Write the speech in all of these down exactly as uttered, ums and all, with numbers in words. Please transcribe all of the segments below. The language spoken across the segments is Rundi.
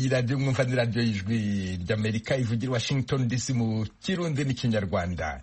iyi radiyo mwumva ni radiyo y'ijwi ry'Amerika ivugira Washington D C mu Kirundi n'ikinyarwanda.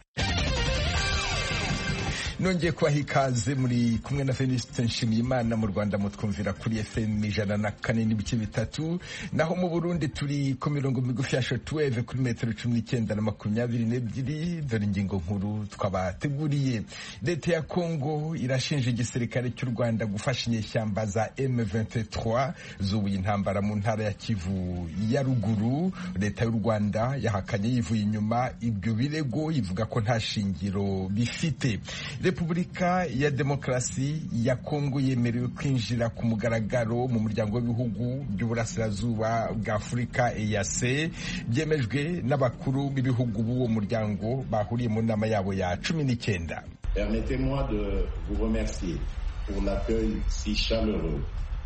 Nongeye kubaha ikaze, muri kumwe na Venuste Nshimiyimana. Mu Rwanda mutwumvira kuri F M ijana na kane n'ibice bitatu, naho mu Burundi turi ku mirongo migufi ya shortwave kuri metero cumi n'icyenda na makumyabiri n'ebyiri. Dore ingingo nkuru twabateguriye. Leta ya Kongo irashinja igisirikare cy'u Rwanda gufasha inyeshyamba za M vingt-trois zubuye intambara mu ntara ya Kivu ya ruguru. Leta y'u Rwanda yahakanye yivuye inyuma ibyo birego, ivuga ko nta shingiro bifite. Repubulika ya Demokarasi ya Kongo yemerewe kwinjira ku mugaragaro mu muryango w'ibihugu by'uburasirazuba bwa Afurika E A C, byemejwe n'abakuru b'ibihugu b'uwo muryango bahuriye mu nama yabo ya cumi n'icyenda. Permettez-moi de vous remercier pour l'accueil si chaleureux.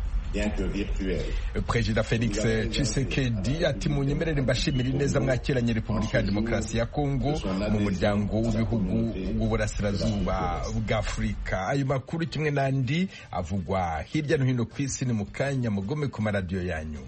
Perezida Felix Tshisekedi ati munyemerere mbashimira neza mwakiranye Repubulika ya Demokarasi ya Kongo mu muryango w'ibihugu w'uburasirazuba bwa Afurika. Ayo makuru kimwe n'andi avugwa hirya no hino ku isi ni mu kanya, mugome ku maradiyo yanyu.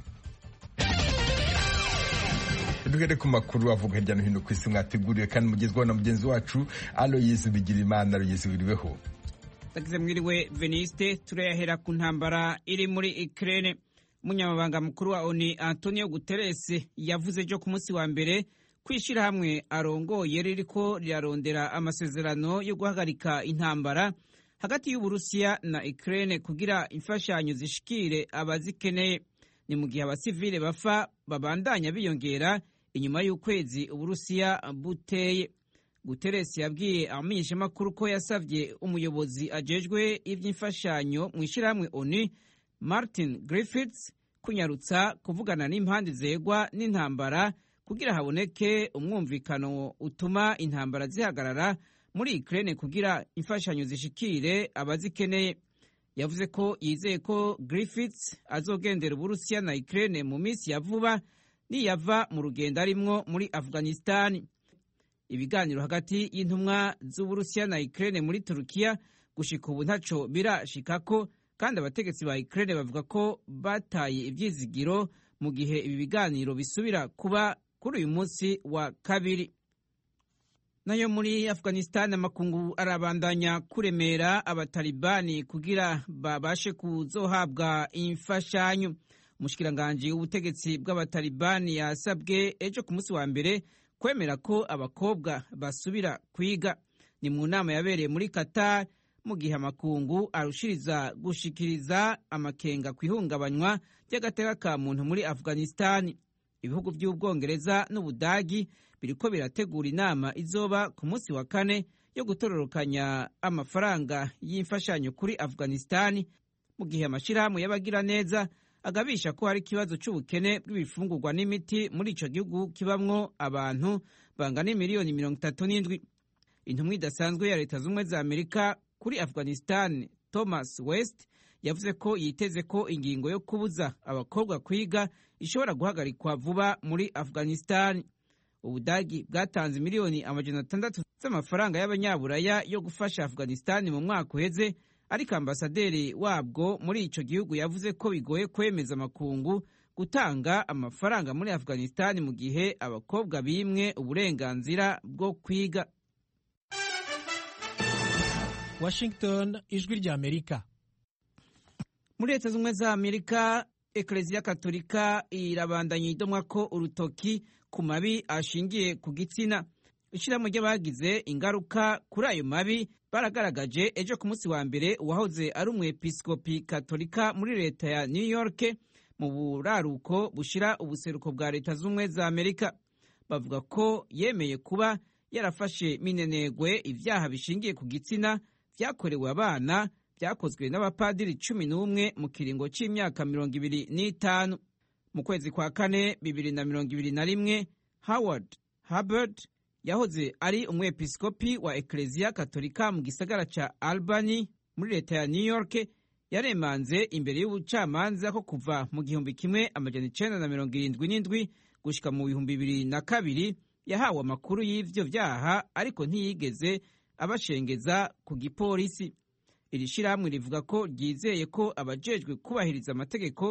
Duhere ku makuru avuga hirya no hino ku isi mwateguriwe kandi mugezwaho na mugenzi wacu Aloyizi Bigirimana. Aloyizi, wiriweho? Tagize mwiriwe Veniste. Turayahera ku ntambara iri muri Ukraine. Umunyamabanga mukuru wa O N U Antonio Guterres yavuze ejo ku munsi wa mbere kwishira hamwe arongoye ririko rirarondera amasezerano yo guhagarika intambara hagati y'Uburusiya na Ukraine kugira imfashanyo zishikire abazikeneye. Ni mu gihe abasivile bafa babandanya biyongera inyuma y'ukwezi Uburusiya buteye. Guterres yabwiye abamenyeshamakuru ko yasavye umuyobozi ajejwe ivy'imfashanyo mu ishirahamwe O N U Martin Griffiths kunyarutsa kuvugana n'impande zegwa n'intambara kugira haboneke umwumvikano utuma intambara zihagarara muri Ukraine kugira imfashanyo zishikire abazikeneye. Yavuze ko yizeye ko Griffiths azogendera Uburusiya na Ukraine mu minsi ya vuba niyava mu rugendo arimwo muri Afghanistan. Ibiganiro hagati y'intumwa z'Uburusiya na Ukraine muri Turukiya gushika ubu ntaco birashikako, kandi abategetsi ba Ukraine bavuga ko bataye ivyizigiro mu gihe ibi biganiro bisubira kuba kuri uyu munsi wa kabiri. Nayo muri Afghanistan amakungu arabandanya kuremera abatalibani kugira babashe kuzohabwa imfashanyo. Umushikiranganje w'ubutegetsi bw'abatalibani yasabwe ejo ku munsi wa mbere kwemera ko abakobwa basubira kwiga. Ni mu nama yabereye muri Qatar mu gihe amakungu arushiriza gushikiriza amakenga kwihungabanywa ry'agateka ka muntu muri Afghanistan. Ibihugu by'Ubwongereza n'Ubudagi biriko birategura inama izoba ku munsi wa kane yo gutororokanya amafaranga y'imfashanyo kuri Afghanistan, mu gihe amashirahamwe y'abagira neza agabisha ko hari ikibazo c'ubukene bw'ibifungurwa n'imiti muri ico gihugu kibamwo abantu bangana miliyoni mirongo itatu n'indwi. Intumwa idasanzwe ya Leta z'Ubumwe za Amerika kuri Afghanistan, Thomas West, yavuze ko yiteze ko ingingo yo kubuza abakobwa kwiga ishobora guhagarikwa vuba muri Afghanistan. Ubudagi bwatanze miliyoni amajana atandatu z'amafaranga y'abanyaburaya yo gufasha Afghanistan mu mwaka uheze, ariko ambasaderi wabwo muri ico gihugu yavuze ko bigoye kwemeza amakungu gutanga amafaranga muri Afghanistan mu gihe abakobwa bimwe uburenganzira bwo kwiga. Washington, ijwi rya Amerika. Muri Leta z'Ubumwe za Amerika, Eklezia Katolika irabandanya idomwa ko urutoki ku mabi ashingiye ku gitsina. Ishirahamwe ry'abagize ingaruka kuri ayo mabi baragaragaje ejo ku munsi wa mbere uwahoze ari umwepiskopi Katolika muri leta ya New York mu buraruko bushira ubuseruko bwa Leta z'Ubumwe za Amerika. Bavuga ko yemeye kuba yarafashe minenegwe ivyaha bishingiye ku gitsina vyakorewe abana vyakozwe n'abapadiri cumi n'umwe mu kiringo c'imyaka mirongo ibiri n'itanu. Mu kwezi kwa kane bibiri na mirongo ibiri na rimwe, Howard Hubbard yahoze ari umwepiskopi wa Eklezia Katolika mu gisagara ca Albany muri leta ya New York yaremanze imbere y'ubucamanza ko kuva mu gihumbi kimwe amajana icenda na mirongo irindwi n'indwi gushika mu bihumbi bibiri na kabiri yahawe amakuru y'ivyo vyaha, ariko ntiyigeze abashengeza ku gipolisi. Iri shirahamwe rivuga ko ryizeye ko abajejwe kubahiriza amategeko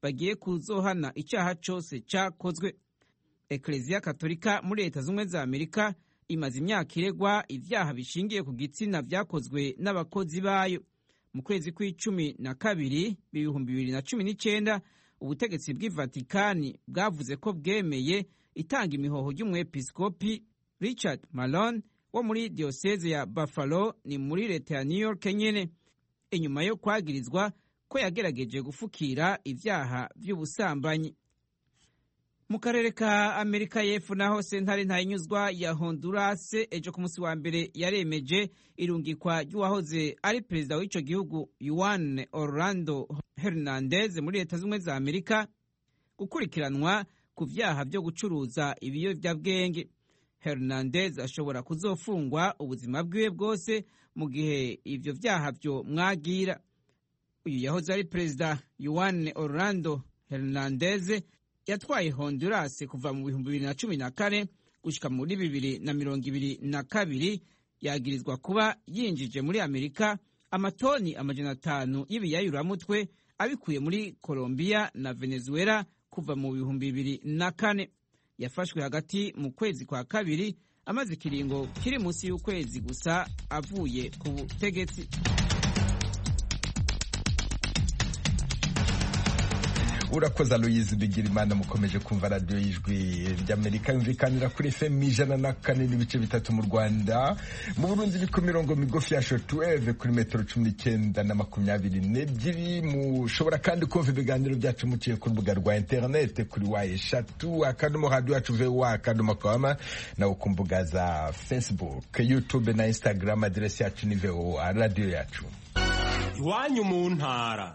bagiye kuzohana icyaha cyose cyakozwe. Eklezia Katolika muri Leta Zunze za Amerika imaze imyaka iregwa ibyaha bishingiye ku gitsina byakozwe n'abakozi bayo. Mu kwezi kw'icumi na kabiri ibihumbi bibiri na cumi n'icyenda ubutegetsi bw'i Vatikani bwavuze ko bwemeye itanga imihoho ry'umwepiskopi Richard Malone wo muri diocese ya Buffalo ni muri leta ya New York nyene, inyuma yo kwagirizwa ko yagerageje gufukira ibyaha by'ubusambanyi. Mu karere ka Amerika y'Epfo naho sentare ntayinyuzwa ya Honduras ejo ku munsi wa mbere yaremeje irungikwa ry'uwahoze ari perezida w'ico gihugu Juan Orlando Hernandez muri Leta Zunze za Amerika gukurikiranwa ku vyaha byo gucuruza ibiyovyabwenge. Hernandez ashobora kuzofungwa ubuzima bwiwe bwose mu gihe ivyo vyaha vyo mwagira. Uyu yahoze ari perezida Juan Orlando Hernandez yatwaye Honduras kuva mu bihumbi bibiri na cumi na kane gushika muri bibiri na mirongo ibiri na kabiri. Yagirizwa kuba yinjije muri Amerika amatoni amajana atanu y'ibiyayuramutwe abikuye muri Colombia na Venezuela kuva mu bihumbi bibiri na kane. Yafashwe hagati mu kwezi kwa kabiri amaze ikiringo kiri munsi y'ukwezi gusa avuye ku butegetsi. Urakoze Aloyizi Bigirimana. Mukomeje kumva radiyo y'ijwi ry'Amerika yumvikanira kuri F M ijana na kane n'ibice bitatu mu Rwanda. Mu Burundi ni ku mirongo migufi ya shortwave kuri metero cumi n'icyenda na makumyabiri n'ebyiri. Mushobora kandi kumva ibiganiro byacu muciye ku rubuga rwa interinete kuri wa eshatu akadomo radio yacu voa akadomo com, nawe ku mbuga za Facebook, YouTube na Instagram aderesi yacu ni voa radio yacu. Iwanyu mu ntara.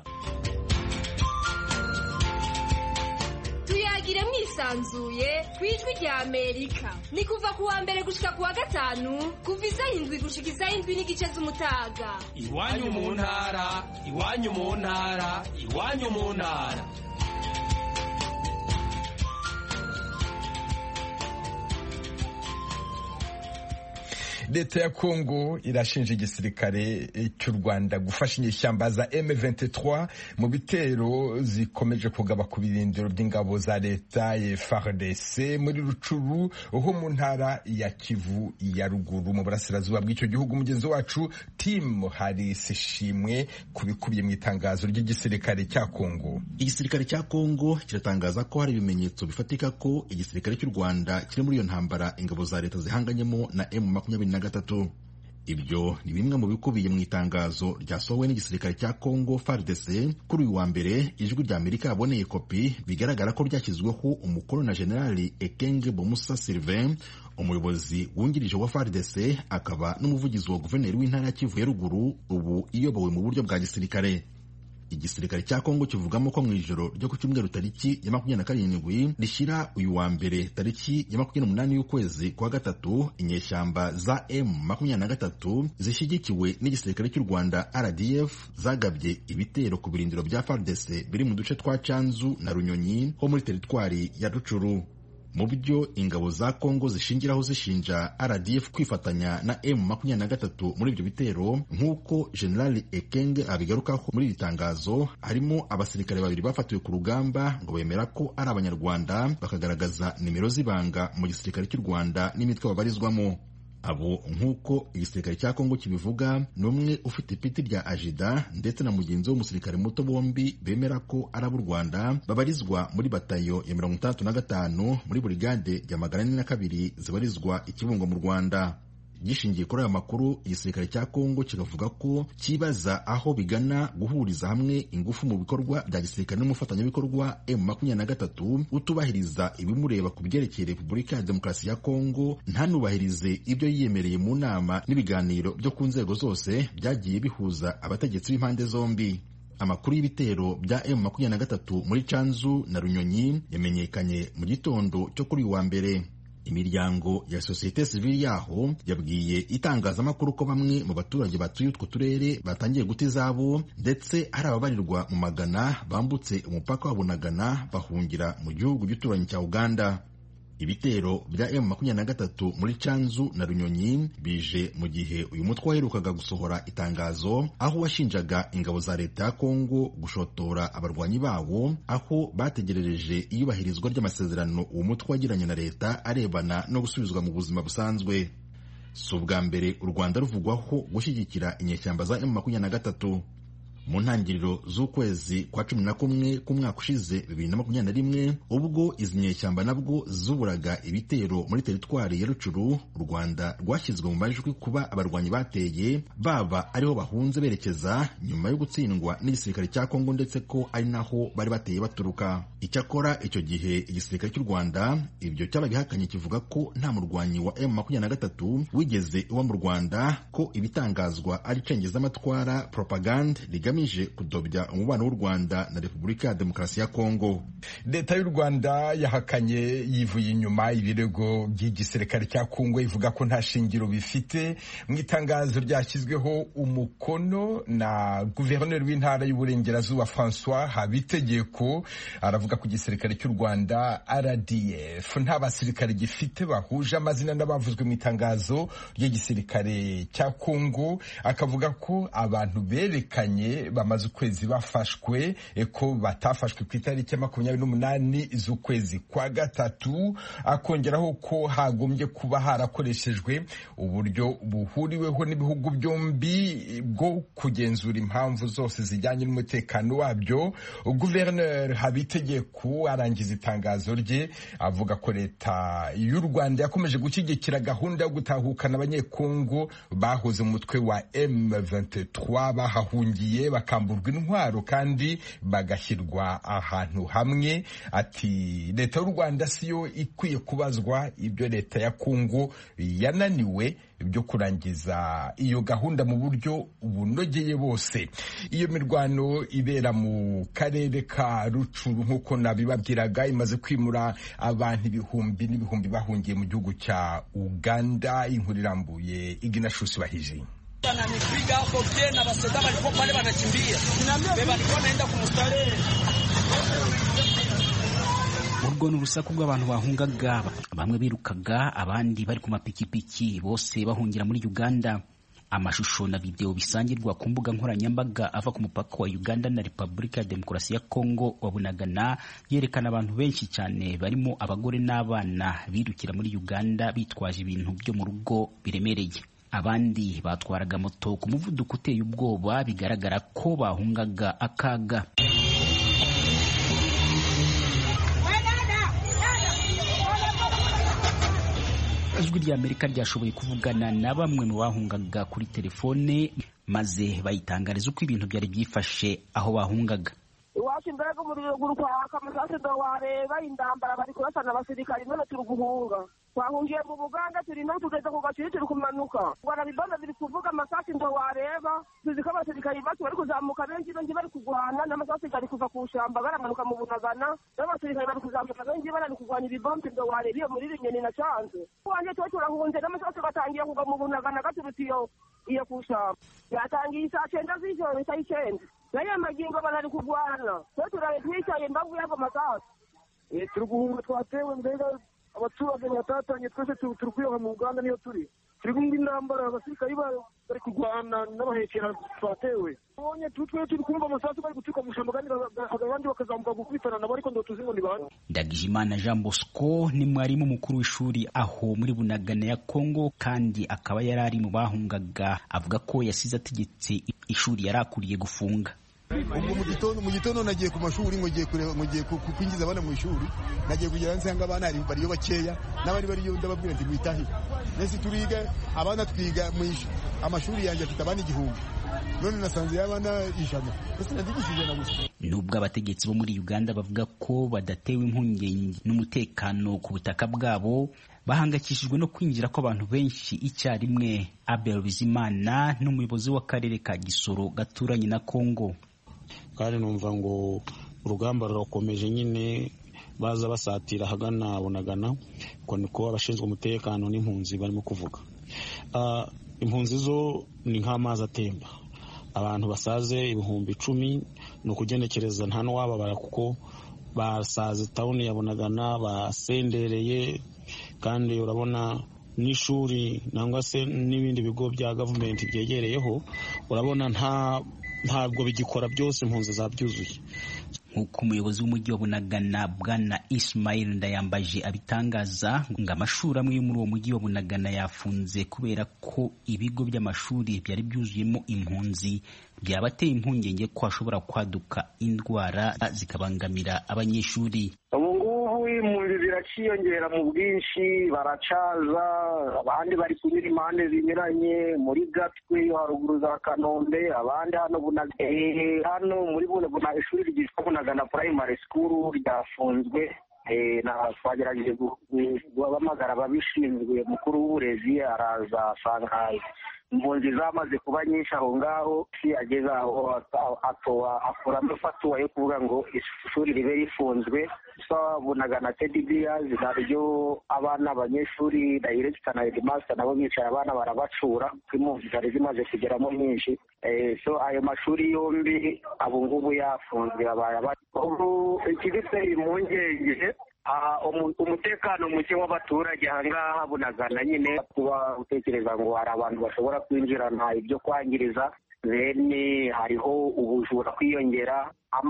Tuyagire mwisanzuye kwijwi rya Amerika. Ni kuva kuwa mbere gushika kuwa gatanu kuva isaha indwi gushika isaha indwi n'igice z'umutaga. Iwanyu mu ntara, iwanyu mu ntara, iwanyu mu ntara. Leta ya Kongo irashinja igisirikare cy'u Rwanda gufasha inyeshyamba za M vingt-trois mu bitero zikomeje kugaba ku birindiro by'ingabo za leta ya F A R D C muri Rucuru ho mu ntara ya Kivu ya ruguru mu burasirazuba bw'icyo gihugu. Mugenzi wacu Tim Harris Shimwe kubikubiye mu itangazo ry'igisirikare cya Kongo. Igisirikare cya Kongo kiratangaza ko hari ibimenyetso bifatika ko igisirikare cy'u Rwanda kiri muri iyo ntambara ingabo za leta zihanganyemo na M makumyabiri na gatatu. Ibyo ni bimwe mu bikubiye mu itangazo ryasohowe n'igisirikare cya Kongo F A R D C kuri uyu wa mbere. Ijwi rya Amerika yaboneye kopi bigaragara ko ryashyizweho umukono na Generali Ekenge Bomusa Sylvain, umuyobozi wungirije wa F A R D C akaba n'umuvugizi wa guverineri w'intara ya Kivu ya ruguru, ubu iyobowe mu buryo bwa gisirikare. Igisirikare cya Kongo kivugamo ko mu ijoro ryo ku cyumweru tariki ya makumyabiri na karindwi rishyira uyu wa mbere tariki ya makumyabiri n'umunani y'ukwezi kwa gatatu, inyeshyamba za M makumyabiri na gatatu zishyigikiwe n'igisirikare cy'u Rwanda R D F zagabye ibitero ku birindiro bya F A R D C biri mu duce twa Canzu na Runyonyi ho muri teritwari ya Rucuru. Mu byo ingabo za Kongo zishingiraho zishinja R D F kwifatanya na M makumyabiri na gatatu muri ibyo bitero, nk'uko General Ekenge abigarukaho muri iri tangazo, harimo abasirikare babiri bafatiwe ku rugamba ngo bemera ko ari abanyarwanda bakagaragaza nimero z'ibanga mu gisirikare cy'u Rwanda n'imitwe babarizwamo. Abo nk'uko igisirikare cya Kongo kibivuga, n'umwe ufite ipiti rya ajida ndetse na mugenzi w'umusirikare muto, bombi bemera ko ari ab'u Rwanda babarizwa muri batayo ya mirongo itandatu na gatanu muri burigade ya magana ane na kabiri zibarizwa i Kibungo mu Rwanda. Gishingiye kuri aya makuru, igisirikare cya Kongo kikavuga ko kibaza aho bigana guhuriza hamwe ingufu mu bikorwa bya gisirikare n'umufatanyabikorwa M makumyabiri na gatatu utubahiriza ibimureba ku byerekeye Repubulika ya Demokarasi ya Kongo, ntanubahirize ibyo yiyemereye mu nama n'ibiganiro byo ku nzego zose byagiye bihuza abategetsi b'impande zombi. Amakuru y'ibitero bya M makumyabiri na gatatu muri Canzu na Runyonyi yamenyekanye mu gitondo cyo kuri uyu wa mbere. Imiryango ya sosiyete sivili yaho yabwiye itangazamakuru ko bamwe mu baturage batuye utwo turere batangiye guta izabo, ndetse hari ababarirwa mu magana bambutse umupaka wa Bunagana bahungira mu gihugu gituranyi cya Uganda. Ibitero bya M makumyabiri na gatatu muri Canzu na Runyonyi bije mu gihe uyu mutwe waherukaga gusohora itangazo aho washinjaga ingabo za leta ya Kongo gushotora abarwanyi bawo, aho bategerereje iyubahirizwa ry'amasezerano uwo mutwe wagiranye na leta arebana no gusubizwa mu buzima busanzwe. Si ubwa mbere u Rwanda ruvugwaho gushyigikira inyeshyamba za M makumyabiri na gatatu. Mu ntangiriro z'ukwezi kwa cumi na kumwe k'umwaka ushize bibiri na makumyabiri na rimwe, ubwo izi nyeshyamba nabwo zuburaga ibitero muri teritwari ya Rucuru, u Rwanda rwashyizwe mu majwi kuba abarwanyi bateye baba ariho bahunze berekeza nyuma yo gutsindwa n'igisirikare cya Kongo, ndetse ko ari naho bari bateye baturuka. Icyakora icyo gihe igisirikare cy'u Rwanda ibyo cyabagihakanye, kivuga ko nta murwanyi wa M makumyabiri na gatatu wigeze uba mu Rwanda, ko ibitangazwa ari cengezamatwara propaganda rigamije kudobya umubano w'u Rwanda na Repubulika ya Demokarasi ya Kongo. Leta y'u Rwanda yahakanye yivuye inyuma ibirego by'igisirikare cya Kongo, ivuga ko nta shingiro bifite. Mu itangazo ryashyizweho umukono na guverineri w'intara y'Uburengerazuba François Habitegeko, aravuga ko igisirikare cy'u Rwanda R D F nta basirikare gifite bahuje amazina n'abavuzwe mu itangazo ry'igisirikare cya Kongo. Akavuga ko abantu berekanye bamaze ukwezi bafashwe, ko batafashwe ku itariki ya makumyabiri n'umunani z'ukwezi kwa gatatu. Akongeraho ko hagombye kuba harakoreshejwe uburyo buhuriweho n'ibihugu byombi bwo kugenzura impamvu zose zijyanye n'umutekano wabyo. Guverineri Habitegeko arangiza itangazo rye avuga ko leta y'u Rwanda yakomeje gushyigikira gahunda yo gutahukana abanyekongo bahoze mu mutwe wa M vingt-trois bahahungiye bakamburwa intwaro kandi bagashyirwa ahantu hamwe. Ati leta y'u Rwanda siyo ikwiye kubazwa ibyo leta ya Kongo yananiwe byo kurangiza iyo gahunda mu buryo bunogeye bose. Iyo mirwano ibera mu karere ka Rucuru nk'uko nabibabwiraga imaze kwimura abantu ibihumbi n'ibihumbi bahungiye mu gihugu cya Uganda. Inkuru irambuye Iginashusi Bahije. Ananipiga hapo tena baseda walikuwa pale wanakimbia. Beba alikuwa anaenda kumstare. Urwo n'urusaku rw'abantu bahungaga, bamwe birukaga abandi bari ku mapikipiki, bose bahungira muri Uganda. Amashusho na video bisangirwa ku mbuga nkoranyambaga ava ku mupaka wa Uganda na Repubulika ya Demokarasi ya Kongo wa Bunagana yerekana abantu benshi cyane barimo abagore n'abana birukira muri Uganda bitwaje ibintu byo mu rugo biremereye. Abandi batwaraga moto ku muvuduko uteye ubwoba, bigaragara ko bahungaga akaga. Ijwi rya Amerika ryashoboye kuvugana na bamwe mu bahungaga kuri telefone, maze bayitangariza uko ibintu byari byifashe aho bahungaga. Iwacu mbega umuriro gurukwaka amasase ndo wareba indambara bari kurasana abasirikari none turi guhunga. Twahungiye mu Buganda turi no tugeze ku gaciro turi kumanuka. Bwana bibanda biri kuvuga amasase ndo wareba, tuziko abasirikari bacu bari kuzamuka benshi benshi bari kugwana n'amasase bari kuva ku shamba baramanuka mu Bunagana. N'abasirikari bari kuzamuka benshi bari kugwanya ibibombe ndo wareba iyo muri Runyoni na Canzu. Wanje cyo turahunze n'amasase batangiye kugwa mu Bunagana gaturutiyo iyo kushamba. Yatangiye saa cyenda z'ijoro saa icyenda. Naye magingo barari kugwana. Cyo turaye twicaye mbavu yako masase. Eh turi guhunga twatewe mbega abaturage batatanye twese turi kwiyoha mu Uganda niyo turi turi kumwe intambara abasirikari bari kurwana n'abahekera twatewe. Ubonye tutwe turi kumva amasasu bari gutuka mu shamba kandi abandi bakazamuka gukubitana nabo, ariko ndo tuzi ngo ni bande. Ndagijimana Jean Bosco ni mwarimu mukuru w'ishuri aho muri Bunagana ya Kongo, kandi akaba yarari mu bahungaga. Avuga ko yasize ategetse ishuri yarakuriye gufunga. Ubwo mu gitondo mu gitondo nagiye ku mashuri ngo ngiye kureba ngo ngiye kwinjiza abana mu ishuri, nagiye kugera nsanga abana ari bariyo bakeya n'abari bariyo ndababwira nti mwitahi nese turiga abana twiga mu amashuri yanjye afite abana igihumbi, none nasanze y'abana ijana ese nadigishije na gusa. Nubwo abategetsi bo muri Uganda bavuga ko badatewe impungenge n'umutekano ku butaka bwabo, bahangakishijwe no kwinjira kw'abantu benshi icyarimwe. Abel Bizimana n'umuyobozi w'akarere ka Gisoro gaturanye na Kongo. Kandi numva ngo urugamba rurakomeje nyine, baza basatira hagana Bunagana, ko niko abashinzwe umutekano n'impunzi barimo kuvuga. Uh, impunzi zo ni nk'amazi atemba, abantu basaze ibihumbi icumi no kugenekereza nta n'uwababara kuko basaze tawuni ya Bunagana basendereye, kandi urabona n'ishuri nangwa se n'ibindi bigo bya gavumenti byegereyeho, urabona nta ntabwo bigikora byose, impunzi zabyuzuye. nk'uko umuyobozi w'umujyi wa Bunagana Bwana Ismail Ndayambaje abitangaza, ngo amashuri amwe yo muri uwo mujyi wa Bunagana yafunze kubera ko ibigo by'amashuri byari byuzuyemo impunzi, byabateye impungenge ko hashobora kwaduka indwara zikabangamira abanyeshuri. Impunzi ziraciyongera mu bwinshi, baracaza, abandi bari kunyura impande zinyuranye, muri Gatwe haruguru za Kanombe, abandi hano Bunagana, eh, hano muri Bunagana ishuri ryitwa Bunagana Primary School ryafunzwe. Eh, na twagerageje guhamagara ababishinzwe, mukuru w'uburezi araza asanga impunzi zamaze kuba nyinshi aho ngaho, si ageze aho atoa akuramo fatuwa yo kuvuga ngo ishuri ribe rifunzwe. So Bunagana Tedibiya zinaryo abana abanyeshuri director na headmaster nabo bicaye, abana barabacura impunzi zari zimaze kugeramo nyinshi. Eh, so ayo mashuri yombi abo ngubu yafunzwe, abaye ubu ikibitse impungenge umutekano muke w'abaturage ahangaha Bunagana, nyine kuba utekereza ngo hari abantu bashobora kwinjirana ibyo kwangiriza, bene hariho ubujura kwiyongera,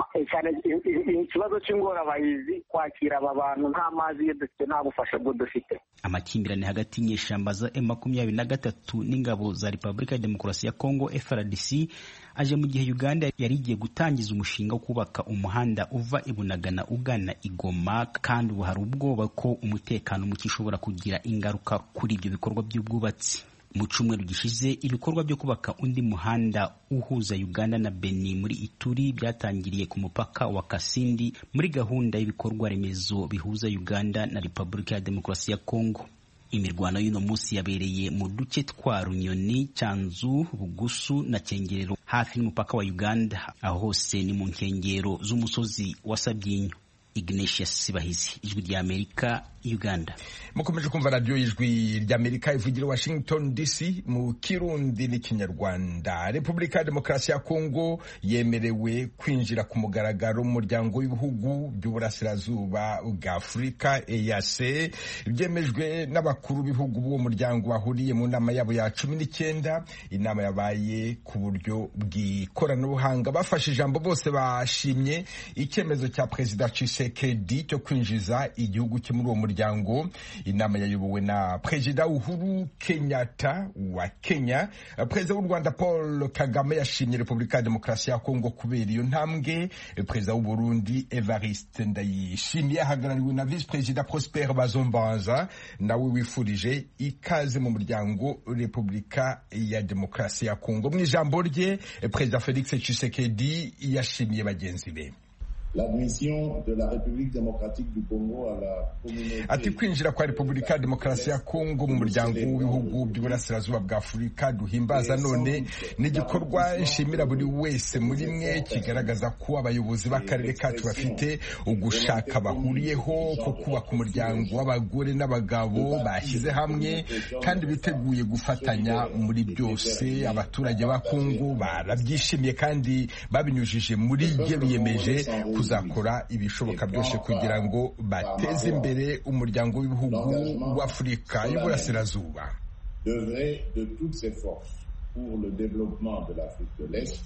ikibazo cy'ingorabahizi kwakira aba bantu, nta mazi iyo dufite, nta bufasha bwo dufite. Amakimbirane hagati y'inyeshyamba za M makumyabiri na gatatu n'ingabo za Repubulika ya Demokarasi ya Kongo F A R D C aje mu gihe Uganda yari igiye gutangiza umushinga wo kubaka umuhanda uva i Bunagana ugana i Goma, kandi ubu hari ubwoba ko umutekano muke ushobora kugira ingaruka kuri ibyo bikorwa by'ubwubatsi. Mu cyumweru gishize ibikorwa byo kubaka undi muhanda uhuza Uganda na Benin muri Ituri byatangiriye ku mupaka wa Kasindi muri gahunda y'ibikorwa remezo bihuza Uganda na Repubulika ya Demokarasi ya Kongo. Imirwano y'uno munsi yabereye mu duce twa Runyoni, Cyanzu, Bugusu na Cyengerero hafi n'umupaka wa Uganda, aho hose ni mu nkengero z'umusozi wa Sabyinyo. Ignatius Sibahizi, Ijwi rya Amerika, Uganda. Mukomeje kumva radio y'Ijwi rya Amerika ivugira Washington D C mu Kirundi n'Ikinyarwanda. Repubulika ya Demokarasi ya Kongo yemerewe kwinjira ku mugaragaro mu muryango w'ibihugu by'uburasirazuba bwa Afurika E A C, byemejwe n'abakuru b'ibihugu b'uwo muryango bahuriye mu nama yabo ya cumi n'icyenda. Inama yabaye ku buryo bw'ikoranabuhanga. Bafashe ijambo bose bashimye icyemezo cya Perezida Tshisekedi cyo kwinjiza igihugu cyo muri uwo muryango. Inama yayobowe na Perezida Uhuru Kenyatta wa Kenya. Perezida w'u Rwanda Paul Kagame yashimye Repubulika ya Demokarasi ya Kongo kubera iyo ntambwe. Perezida w'u Burundi Evariste Ndayishimiye ahagarariwe na Vice Perezida Prosper Bazombanza, nawe wifurije ikaze mu muryango Repubulika ya Demokarasi ya Kongo. Mu ijambo rye Perezida Felix Tshisekedi yashimiye bagenzi be. L'admission de la République démocratique du Congo à la communauté. Ati kwinjira kwa Repubulika ya Demokarasi ya Kongo mu muryango w'ibihugu by'uburasirazuba bwa Afurika duhimbaza none ni igikorwa nshimira buri wese muri mwe, kigaragaza ko abayobozi b'akarere kacu bafite ugushaka bahuriyeho ko kubaka umuryango w'abagore n'abagabo bashyize hamwe kandi biteguye gufatanya muri byose. Abaturage ba Kongo barabyishimiye kandi babinyujije muri byo, biyemeje kuzakora ibishoboka byose kugira ngo bateze imbere umuryango w'ibihugu w'Afurika y'Uburasirazuba. Devrait de toutes ses forces pour le développement de l'Afrique de l'Est.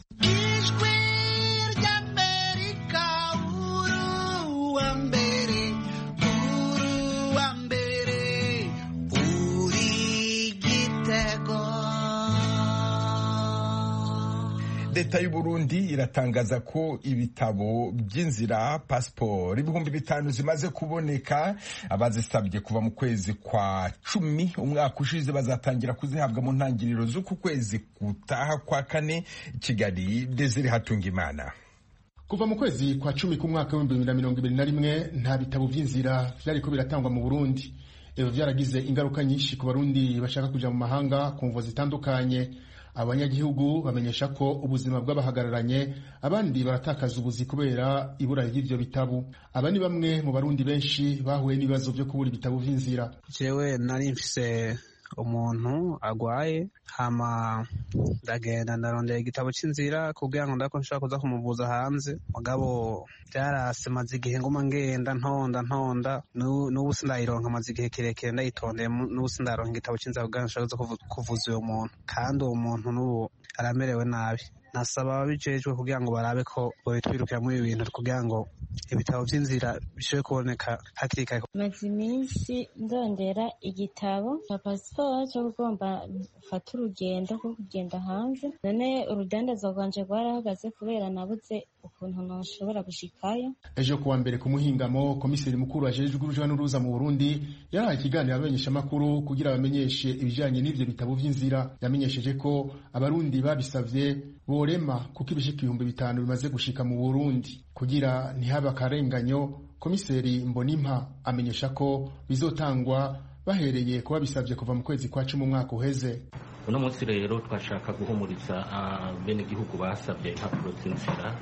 Leta y'u Burundi iratangaza ko ibitabo by'inzira passport ibihumbi bitanu zimaze kuboneka. Abazisabye kuva mu kwezi kwa cumi umwaka ushize bazatangira kuzihabwa mu ntangiriro z'uku kwezi gutaha kwa kane. Kigali, Desire Hatungimana. Kuva mu kwezi kwa cumi k'umwaka w'ibihumbi bibiri na mirongo ibiri na rimwe nta bitabo by'inzira byariko biratangwa mu Burundi. Ivyo byaragize ingaruka nyinshi ku Barundi bashaka kuja mu mahanga ku mvo zitandukanye. Abanyagihugu bamenyesha ko ubuzima bw'abahagararanye, abandi baratakaza ubuzi kubera ibura ry'ivyo bitabo. Aba ni bamwe mu Barundi benshi bahuye n'ibibazo byo kubura ibitabo vy'inzira. Jewe nari mfise umuntu agwaye, hama ndagenda ndarondera igitabo c'inzira kugira ngo ndako nshobora kuza kumuvuza hanze mugabo byarase maze igihe nguma ngenda ntonda ntonda n'ubu sindayironka maze igihe kirekire ndayitondeye n'ubu sindaronka igitabo c'inzira kugira ngo nshobore kuvuza uwo muntu kandi uwo muntu n'ubu aramerewe nabi nasaba ababijejwe kugira ngo barabe ko bobitwirukira muri ibi bintu kugira ngo ibitabo vy'inzira bishobore kuboneka hakiri kare. Maze iminsi ndondera igitabo cya pasiporo cyo kugomba gufata urugendo rwo kugenda hanze, none urudandazwa rwanje rwarahagaze kubera nabuze ukuntu noshobora gushikayo. Ejo kuwa mbere ku muhingamo komiseri mukuru ajejwe uruja n'uruza mu Burundi yarahaye ikiganiro abamenyesha makuru kugira bamenyeshe ibijanye n'ivyo bitabo vy'inzira. Yamenyesheje ko abarundi babisavye borema kuko ibishika ibihumbi bitanu bimaze gushika mu Burundi kugira ntihaba akarenganyo. Komiseri Mbonimpa amenyesha ko bizotangwa bahereye kuba bisabye kuva mu kwezi kwa cumi umwaka uheze. Uno munsi rero twashaka guhumuriza bene gihugu basabye impapuro z'inzira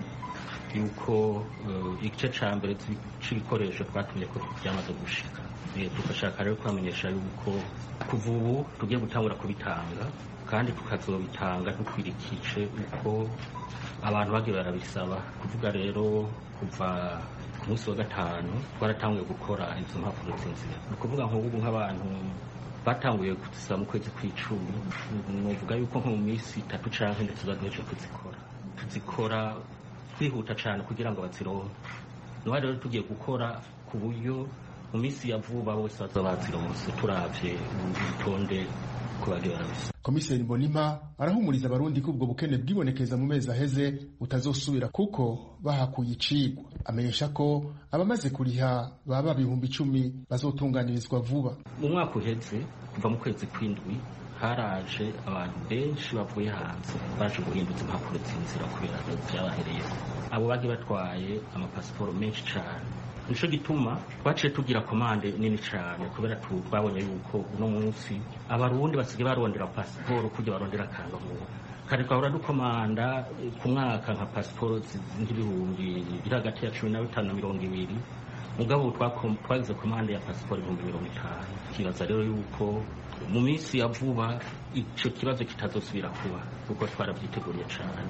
yuko igice ca mbere c'ibikoresho twatumye ko byamaze gushika. Tugashaka rero kwamenyesha yuko kuva ubu tugiye gutangura kubitanga kandi tukazobitanga dukwirikije uko abantu bagiye barabisaba. Kuvuga rero kuva ku munsi wa gatanu twaratanguye gukora izo mpapuro z'inzira. Ni ukuvuga nk'ubu nk'abantu batanguye kuzisaba mu kwezi kw'icumi, novuga yuko nko mu minsi itatu canke ndetse tuzagejeje kuzikora tuzikora twihuta cane kugira ngo bazironke. Niho rero tugiye gukora ku buryo mu minsi ya vuba bose bazoba bazironse turavye urutonde ko bagiye barabisa. Komiseri Mbonimpa arahumuriza abarundi ko ubwo bukene bwibonekeza mu mezi aheze utazosubira kuko bahakuye icigwa. Amenyesha ko abamaze kuriha baba ibihumbi icumi bazotunganirizwa vuba. Mu mwaka uheze kuva mu kwezi kw'indwi haraje abantu benshi bavuye hanze baje guhinduza impapuro z'inzira kubera vyabahereyeko. Abo bagiye batwaye amapasiporo menshi cane, nico gituma twaciye tugira komande nini cane kubera twabonye yuko uno munsi abarundi basigaye barondera pasiporo kugira barondera akangamuntu. Kare twahora dukomanda ku mwaka nka pasiporo z'ibihumbi biri hagati ya cumi na bitanu na mirongo ibiri, mugabo twagize komande ya pasiporo ibihumbi mirongo itanu. Kibaza rero yuko mu minsi ya vuba ico kibazo kitazosubira kuba kuko twarabyiteguriye cane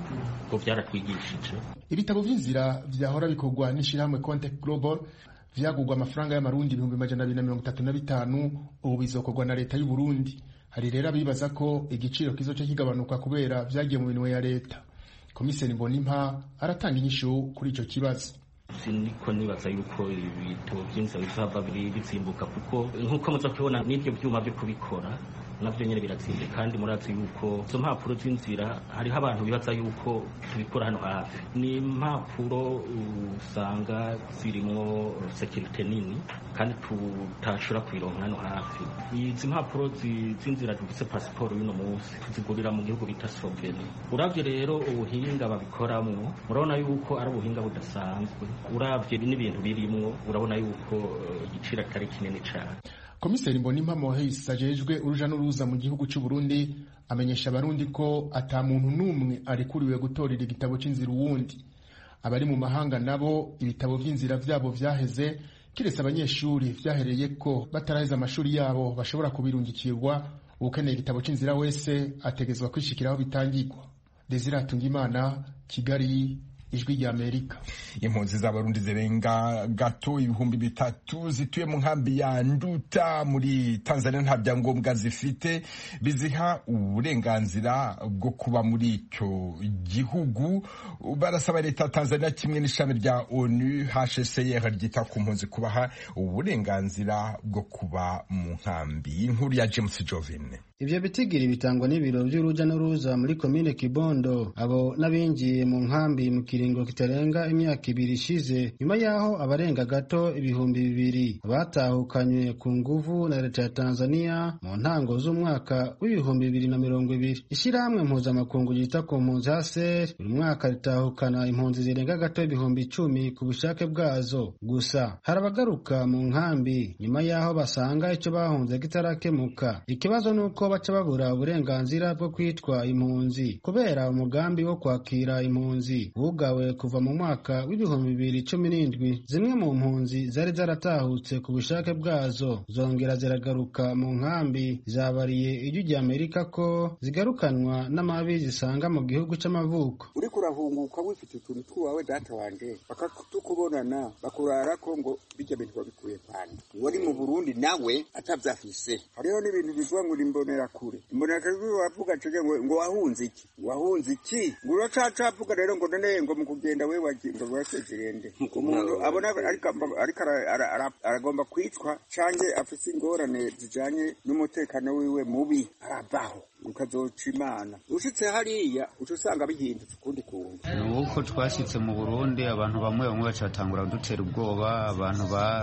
ko vyaratwigishije. Ibitabo vy'inzira vyahora bikorwa n'ishirahamwe Contact Global vyagurwa amafaranga y'amarundi ibihumbi amajana abiri na mirongo itatu na bitanu, ubu bizokorwa na leta y'u Burundi. Hari rero abibaza ko igiciro kizoca kigabanuka kubera vyagiye mu minwe ya leta. Komiseri Mbonimpa aratanga inyishu kuri ico kibazo. Siniko nibaza yuko ibitabo vy'inzira bizava bizimbuka kuko nkuko muza kubona n'ivyo vyuma byo kubikora navyo nyene biratsinze, kandi murazi yuko izo mpapuro z'inzira hariho abantu bibaza yuko tubikora hano hafi. Ni impapuro usanga zirimwo security nini kandi tutashobora kubironka hano hafi. Izi mpapuro z'inzira dufise pasiporo y'uno munsi tuzigurira mu gihugu bita Slovenia. Uravye rero ubuhinga babikoramwo murabona yuko ari ubuhinga budasanzwe. Uravye n'ibintu birimwo urabona yuko igiciro atari kinini cane. Komiseri Mbonimpa Moise ajejwe uruja n'uruza mu gihugu cy'u Burundi amenyesha abarundi ko ata muntu numwe arekuriwe gutorera igitabo c'inzira uwundi. Abari mu mahanga nabo ibitabo vy'inzira vyabo vyaheze, kiretse abanyeshuri vyahereye ko bataraheza amashuri yabo bashobora kubirungikirwa. Ukeneye igitabo c'inzira wese ategezwa kwishikiraho bitangirwa. Desire Tungimana, Kigali, Ijwi rya Amerika. Impunzi z'abarundi zirenga gato ibihumbi bitatu zituye mu nkambi ya Nduta muri Tanzania nta byangombwa zifite biziha uburenganzira bwo kuba muri icyo gihugu. Barasaba leta ya Tanzania kimwe n'ishami rya ONU H C R ryita ku mpunzi kubaha uburenganzira bwo kuba mu nkambi. Inkuru ya James Jovine. Ivyo bitigiri bitangwa n'ibiro by'uruja n'uruza muri komine Kibondo. Abo n'abinjiye mu nkambi mu kiringo kitarenga imyaka ibiri ishize nyuma yaho abarenga gato ibihumbi bibiri batahukanywe ku nguvu na leta ya Tanzania mu ntango z'umwaka w'ibihumbi bibiri na mirongo ibiri. Ishirahamwe mpuzamakungu ryita ku mpunzi H C R buri mwaka ritahukana impunzi zirenga gato ibihumbi icumi ku bushake bwazo. Gusa hari abagaruka mu nkambi nyuma yaho basanga icyo bahunze kitarakemuka. Ikibazo nuko ko baca babura uburenganzira bwo kwitwa impunzi kubera umugambi wo kwakira impunzi wugawe kuva mu mwaka w'ibihumbi bibiri cumi n'indwi. Zimwe mu mpunzi zari zaratahutse ku bushake bwazo zongera ziragaruka mu nkambi, zabariye ijwi rya Amerika ko zigarukanwa n'amabi zisanga mu gihugu c'amavuko. Uriko urahunguka wifite utuntu twawe data wanje bakatukubonana bakurara ko ngo bijya bintu babikuye kandi wari mu Burundi nawe atavyafise. Hariho n'ibintu bivuga ngo imbonera kure imbonera kure wavuga cege ngo ngo wahunze iki wahunze iki ngo uracacavuga rero ngo none ngo mu kugenda we wagindo wasezerende umuntu abona ariko ariko aragomba kwitwa canke afise ingorane zijanye n'umutekano wiwe mubi arabaho ukazoca imana ushitse hariya ucusanga bihindutse ukundi kuntu. Nuko twashitse mu Burundi abantu bamwe bamwe baca batangura kudutera ubwoba, abantu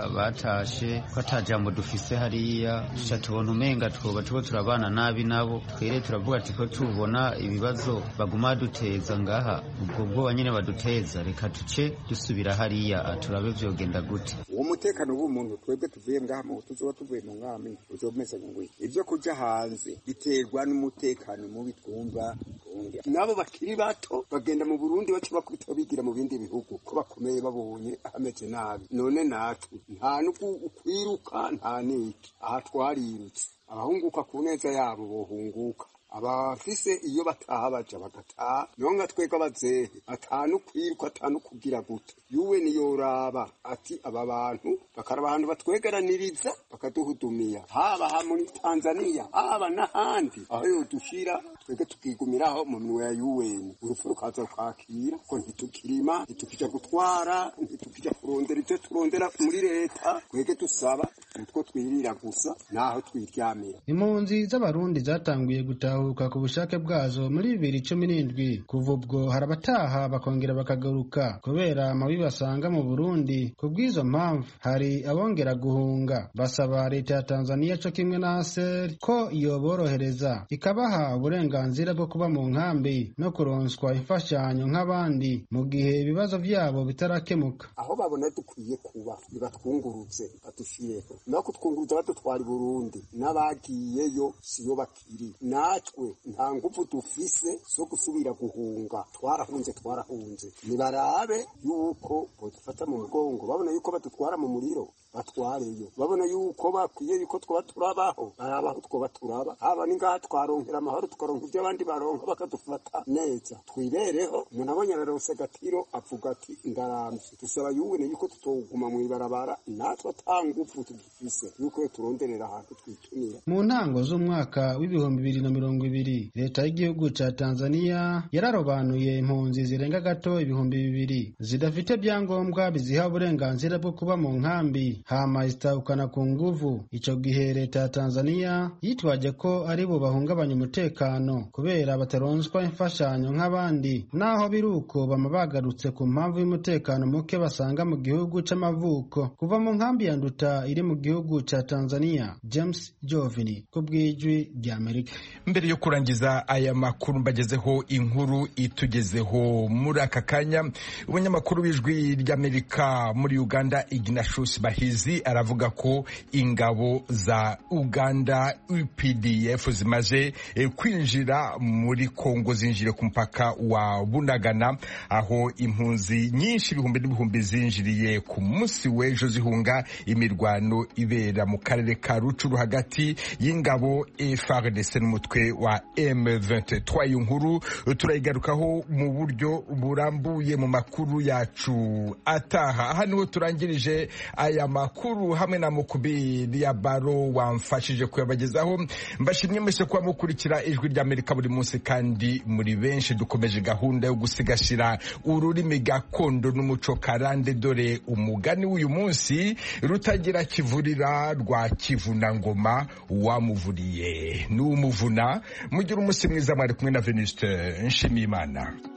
batashe ko atajambo dufise hariya tuca tubona umenga twoba tuba turabana nabi nabo, twere turavuga ati ko tubona ibibazo baguma duteza ngaha ubwo bwoba nyene baduteza reka tuce dusubira hariya turabe vyogenda gute. Uwo mutekano w'umuntu twebwe tuvuye ngaha mu tuzoba tuvuye mu mwami uzomeze ngwi ivyo kuja hanze biterwa n'umutekano mubi twumva nabo bakiri bato bagenda mu Burundi baca bakubita bigira mu bindi bihugu ko bakomeye babonye hameze nabi. None natwe nta n'ukwiruka nta niki aha twarirutse abahunguka ku neza yabo bohunguka abafise iyo bataha baja bagataha nonga twega bazehe atanu kwiruka atanu kugira gute yuwe niyoraba ati aba bantu bakaraba ahantu batwegeraniriza bakaduhudumiya haba ha muri Tanzania haba n'ahandi aho yodushira twege tukigumiraho mu minwe ya U N urupfu rukaza rukakira ko ntitukirima ntitukija gutwara ntitukija kurondera ivyo turondera muri leta twege dusaba nitwo twirira gusa naho twiryamira. Impunzi z'abarundi zatanguye gutahuka ku bushake bwazo muri bibiri cumi n'indwi. Kuva ubwo harabataha bakongera bakagaruka kubera amabi basanga mu Burundi. Kubw'izo mpamvu hari abongera guhunga basaba leta ya Tanzania co kimwe na A S E R ko iyo borohereza ikabaha uburenganzira bwo kuba mu nkambi no kuronswa imfashanyo nk'abandi mu gihe ibibazo vyabo bitarakemuka. Aho babona dukwiye kuba bibatwungurutse badushireho no kutwunguruza badutwara i Burundi n'abagiyeyo siyo bakiri natwe nta nguvu dufise zo gusubira guhunga twarahunze twarahunze nibarabe yuko bodufata mu mugongo babona yuko badutwara mu muriro batwareyo babona yuko bakwiye yuko twoba turabaho barabaho twoba turaba haba ningaha twaronkera amahoro tukaronka ibyo abandi baronka bakadufata neza twibereho umuntu abonye ararose gatiro avuga ati ndaramvye dusaba yuwene yuko tutoguma mu ibarabara natwe atanguvu tugifise yuko turonderera ahantu twitunira. Mu ntango z'umwaka w'ibihumbi bibiri na mirongo ibiri leta y'igihugu ca Tanzania yararobanuye impunzi zirenga gato ibihumbi bibiri zidafite byangombwa biziha uburenganzira bwo kuba mu nkambi hama zitahukana ku nguvu. Ico gihe leta ya Tanzania yitwaje ko ari bo bahungabanya umutekano kubera bataronswa imfashanyo nk'abandi, naho biruko bama bagarutse ku mpamvu y'umutekano muke basanga mu gihugu c'amavuko. Kuva mu nkambi ya Nduta iri mu gihugu ca Tanzania, James Jovini ku bw'ijwi rya Amerika. Mbere yo kurangiza aya makuru mbagezeho inkuru itugezeho muri aka kanya. Umunyamakuru w'ijwi ry'Amerika muri Uganda Ignatius Bahizi aravuga ko ingabo za Uganda U P D F zimaze eh, kwinjira muri Kongo, zinjire ku mpaka wa Bunagana aho impunzi nyinshi ibihumbi n'ibihumbi zinjiriye ku munsi w'ejo zihunga imirwano ibera mu karere ka Rucuru hagati y'ingabo F A R D C n'umutwe wa M vingt-trois. Inkuru turayigarukaho mu buryo burambuye mu makuru yacu ataha. Aha niho turangirije aya makuru hamwe na Mukubiri ya Baro wamfashije kuyabagezaho. Mbashimye mwese kuba mukurikira ijwi ry'Amerika buri munsi kandi muri benshi. Dukomeje gahunda yo gusigashira ururimi gakondo n'umuco karande, dore umugani w'uyu munsi rutagira kivurira rwa kivuna ngoma wamuvuriye n'umuvuna. Mugira umunsi mwiza, mwari kumwe na Venuste Nshimiyimana.